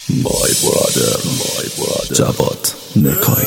My brother جواد نکایی.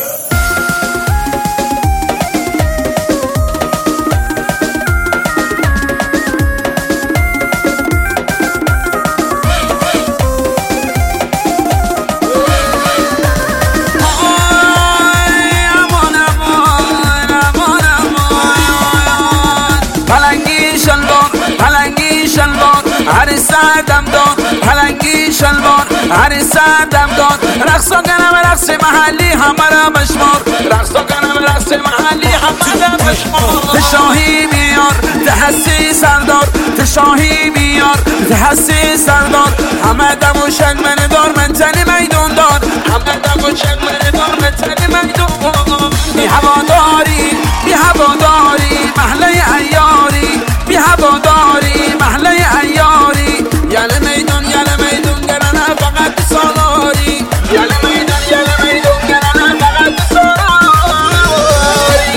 هر سردم داد پلنگی شلوار، هر سردم داد رقصا کنم رقص محلی همه را بشمار، رقصا کنم رقص محلی همه را بشمار. تشاهی بیار تحسی سردار، تشاهی بیار تحسی سردار، همه دم و شن من دار من تنی میدون دار، همه دم و شن من دار من تنی میدون دار. بی هواداری بی هواداری محله عیاری، بی هواداری محله عیاری، یله میدون گرانه فقط سالاری، یله میدون گرانه فقط سالاری.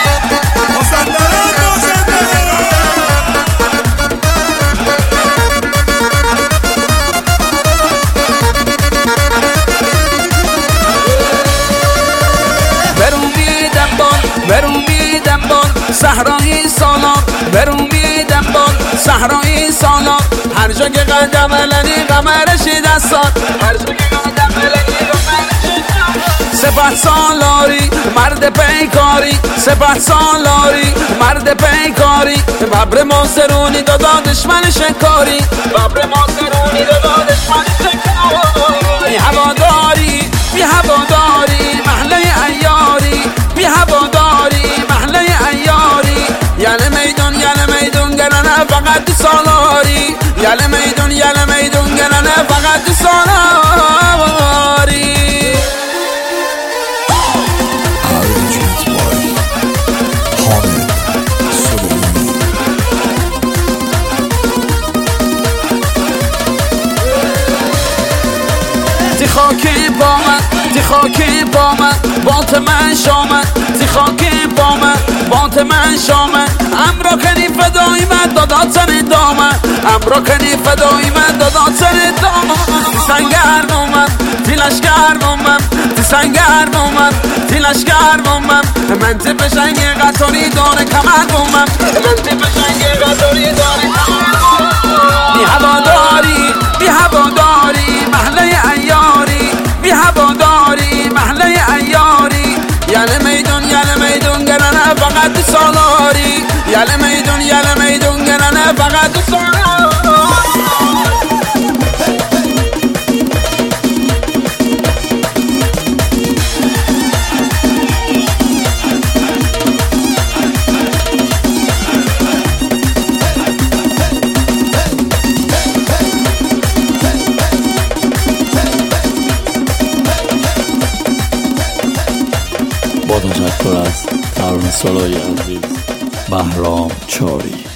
برو میدم بال صحرای سالار، برو میدم بال صحرای سالار، هر جا که قدم علنی قمرشی دستار، هر جا که قدم علنی قمرشی دستار. سپه سالاری مرد پیکاری، سپه سالاری مرد پیکاری، ببر ما سرونی دادا دشمن شکاری، ببر ما سرونی دادا دشمن شکاری. بی هواداری بی هواداری محله عیاری، بی هواداری محله عیاری، یله میدون گرانه فقط سالاری، یله میدون گرانه فقط سالاری. تی خاکی با من، تی خاکی با من بانت من شامن، تی خاکی با من بانت من شامن، امرا کنی فدای من دادا سر دامن، امرا کنی فدای من دادا سر دامن. تی سنگر بومم تی لشگر بومم، تی سنگر بومم تی لشگر بومم، من تی پشنگ قطاری داره کمر بومم، من تی پشنگ قطاری داره کمر بومم. بی هواداری بی هواداری محله عیاری، بی هواداری محله عیاری، یله میدون گرانه فقط سالاری، یله میدون گرانه فقط سالاری. با تشکر از ترانه سالای عزیز بهرام چاری.